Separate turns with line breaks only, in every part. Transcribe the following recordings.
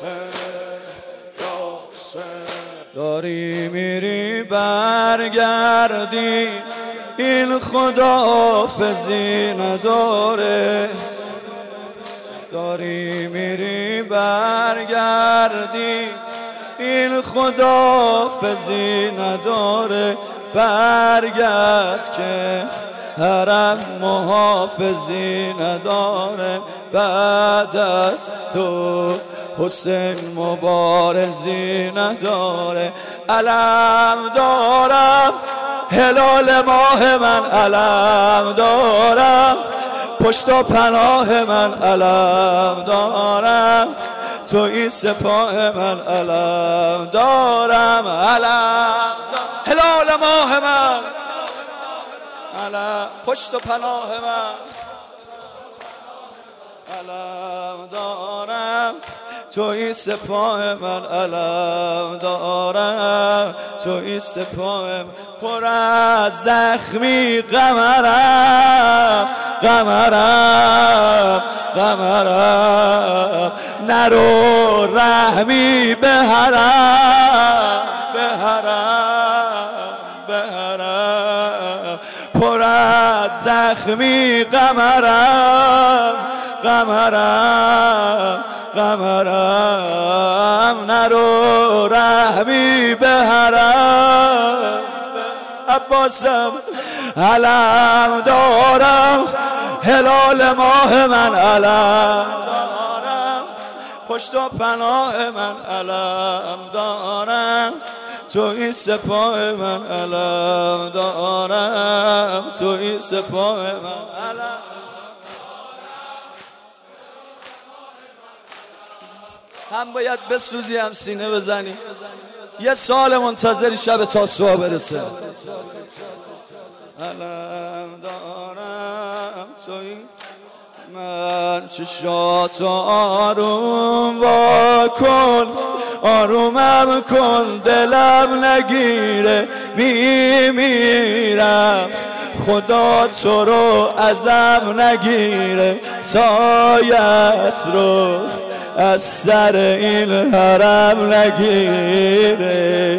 داری میری برگردی، این خداحافظی نداره. داری میری برگردی، این خداحافظی نداره. برگرد که حرم محافظی نداره. بعد از تو حسین مبارزی نداره. علم دارم هلال ماه من، علم دارم پشت و پناه من، علم دارم توی سپاه من، علم دارم. علم هلال ماه من، علم پشت و پناه من، علم دارم توی سپاه من، علم دارم توی سپاه من. پر از زخمی قمرم، قمرم، قمرم نرو رحمی به حرم، به حرم، به حرم. پر از زخمی قمرم، قمرم، قمرم نرو رحمی به حرم. عباسم علم دارم هلال ماه من، علم دارم پشت و پناه من، علم دارم توی سپاه من، علم دارم توی سپاه من، علم. هم باید بسوزی هم سینه بزنی. یه سال منتظری شب تاسوعا برسه. علم دارم توی من، چشاتو آروم واکن، آرومم کن دلم نگیره، میمیرم خدا تو رو ازم نگیره. سایت رو از سر این حرم نگیره.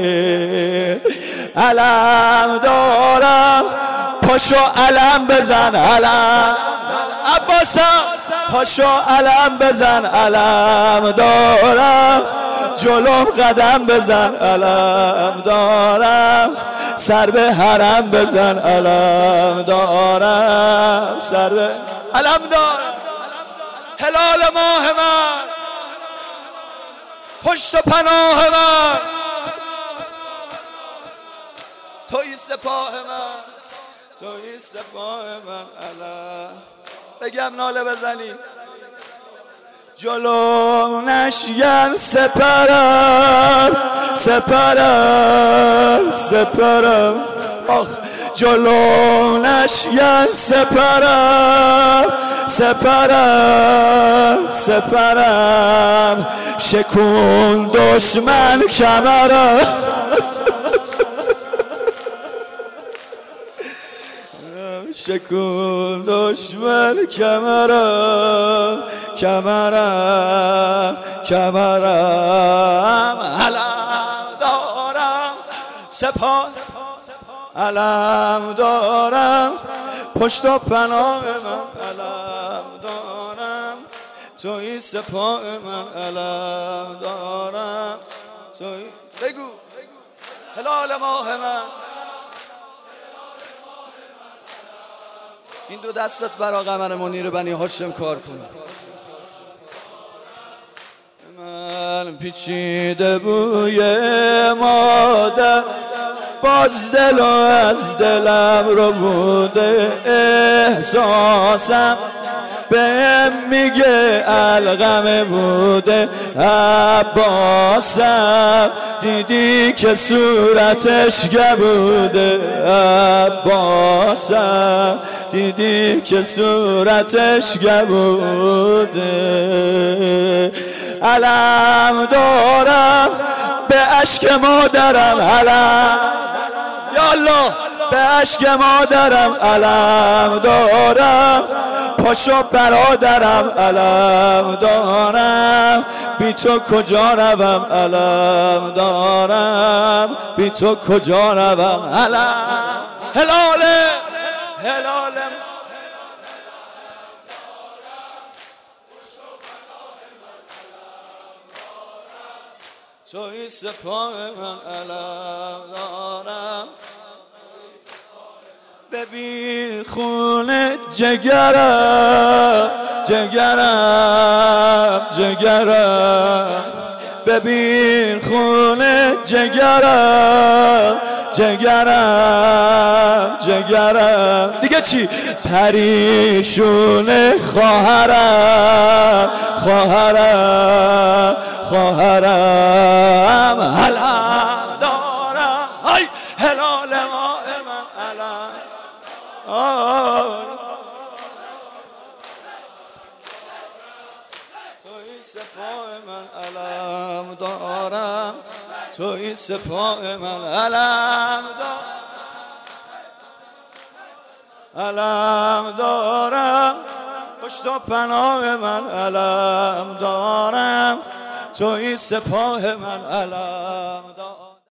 علم دارم پاشو علم بزن، علم عباسم پاشو علم بزن، علم دارم جلوم قدم بزن، علم دارم سر به حرم بزن، علم دارم سر به علم دارم. هلال ماه من، پشت و پناه من، توی سپاه من، توی سپاه من، علم. بگم ناله بزنی جلو نشین سپرم، سپرم، سپرم آخ. جلو نشین سپرم، سپرم، سپرم شکون دشمن کمرم. شکون دشمن کمرم، کمرم، کمرم. علم دارم سپاه، علم دارم پشت و پناه من، علم دارم توی سپاه من، علم دارم توی. بگو هلال ماه من. این دو دستت برا قمر منیر بنی هاشم کار کن. من پیچیده بوی مادر، باز دل و از دلم رو بوده. احساسم بهم میگه الغم بوده. عباسم دیدی که صورتش گبوده. عباسم دیدی که صورتش گبوده. علم دارم به اشک مادرم، علم یا الله به اشک مادرم، علم دارم پاشو برادرم علم دارم بی تو کجا روم علم دارم بی تو کجا روم علم هلاله هلاله توی سپاه من علم دارم ببین خونه جگرم جگرم جگرم ببین خونه جگرم جگرم جگرم دیگه چی؟ پریشون خواهرم خواهرم خواهرم علم دارم ای هلال ماه من علم توی سپاه من علم دارم توی سپاه من علم دارم علم دارم پشت و پناه من علم دارم توی سپاه من علم دارم